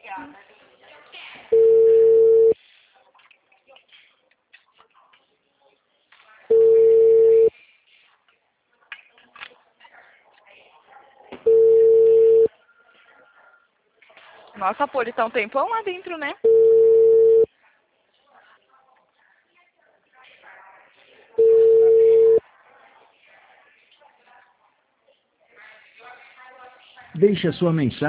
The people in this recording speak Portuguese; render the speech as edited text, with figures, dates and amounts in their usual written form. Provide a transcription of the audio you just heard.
Nossa, a Poli tá um tempão lá dentro, né? Deixe a sua mensagem.